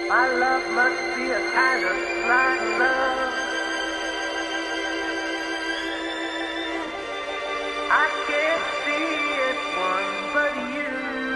My love must be a kind of blind love. I can't see anyone but you.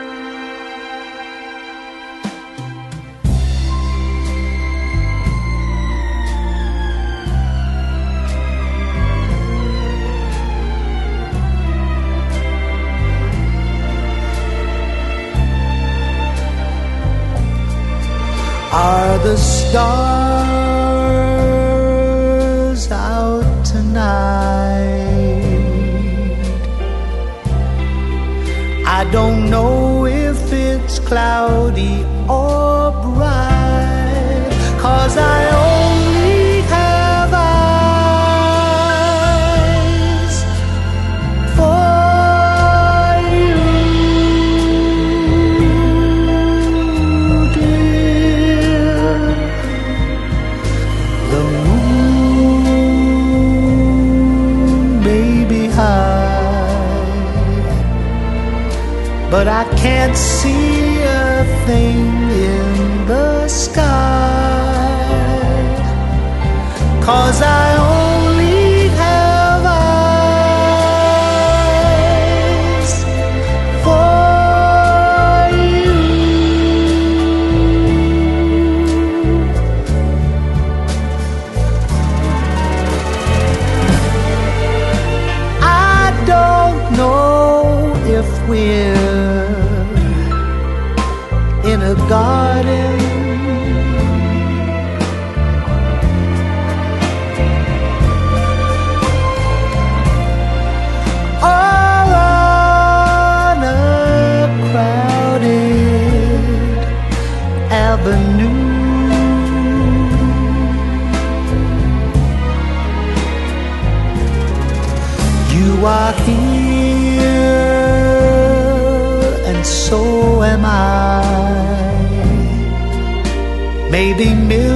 Are the stars out tonight? I don't know if it's cloudy or bright, 'cause I only have eyes for you, dear. The moon may be high, but I can't see a thing in the sky, 'cause I only have eyes for you. I don't know if we're in a garden or on a crowded avenue. You are here and so am I. Maybe